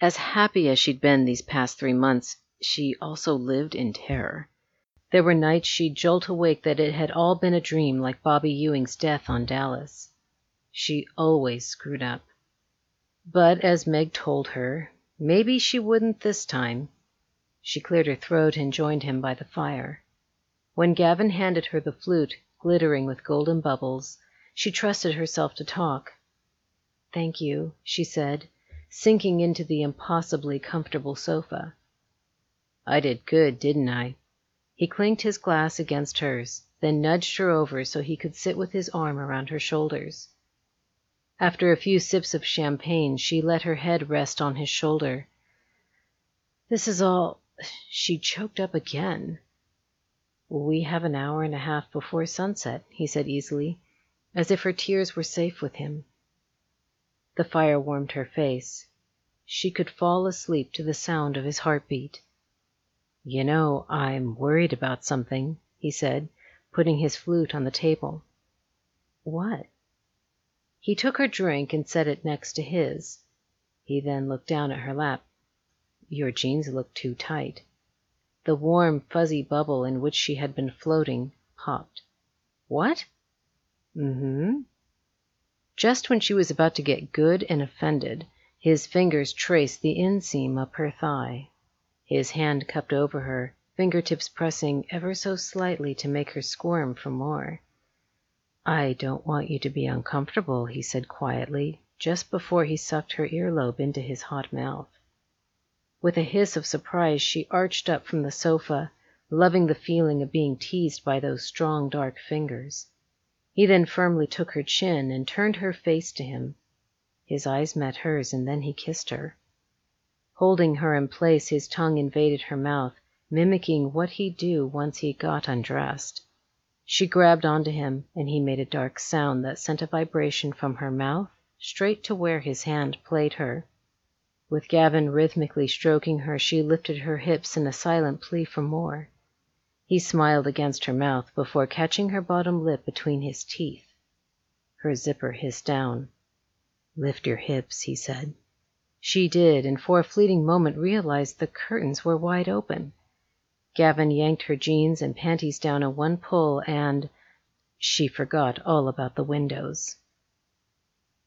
As happy as she'd been these past 3 months, she also lived in terror. There were nights she'd jolt awake that it had all been a dream, like Bobby Ewing's death on Dallas. She always screwed up. But as Meg told her, maybe she wouldn't this time. She cleared her throat and joined him by the fire. When Gavin handed her the flute, glittering with golden bubbles, she trusted herself to talk. "Thank you," she said, sinking into the impossibly comfortable sofa. "I did good, didn't I?" He clinked his glass against hers, then nudged her over so he could sit with his arm around her shoulders. After a few sips of champagne, she let her head rest on his shoulder. "This is all—" She choked up again. "We have an hour and a half before sunset," he said easily, as if her tears were safe with him. The fire warmed her face. She could fall asleep to the sound of his heartbeat. "You know, I'm worried about something," he said, putting his flute on the table. "What?" He took her drink and set it next to his. He then looked down at her lap. "Your jeans look too tight." The warm, fuzzy bubble in which she had been floating popped. "What?" "Mm-hmm." Just when she was about to get good and offended, his fingers traced the inseam up her thigh. His hand cupped over her, fingertips pressing ever so slightly to make her squirm for more. "I don't want you to be uncomfortable," he said quietly, just before he sucked her earlobe into his hot mouth. With a hiss of surprise, she arched up from the sofa, loving the feeling of being teased by those strong, dark fingers. He then firmly took her chin and turned her face to him. His eyes met hers, and then he kissed her. Holding her in place, his tongue invaded her mouth, mimicking what he'd do once he got undressed. She grabbed onto him, and he made a dark sound that sent a vibration from her mouth straight to where his hand played her. With Gavin rhythmically stroking her, she lifted her hips in a silent plea for more. He smiled against her mouth before catching her bottom lip between his teeth. Her zipper hissed down. "Lift your hips," he said. She did, and for a fleeting moment realized the curtains were wide open. Gavin yanked her jeans and panties down in one pull, and she forgot all about the windows.